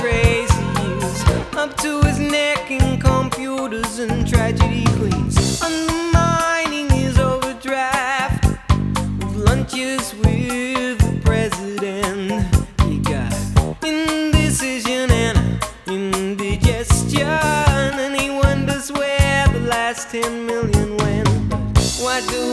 crazy. He's up to his neck in computers and tragedy.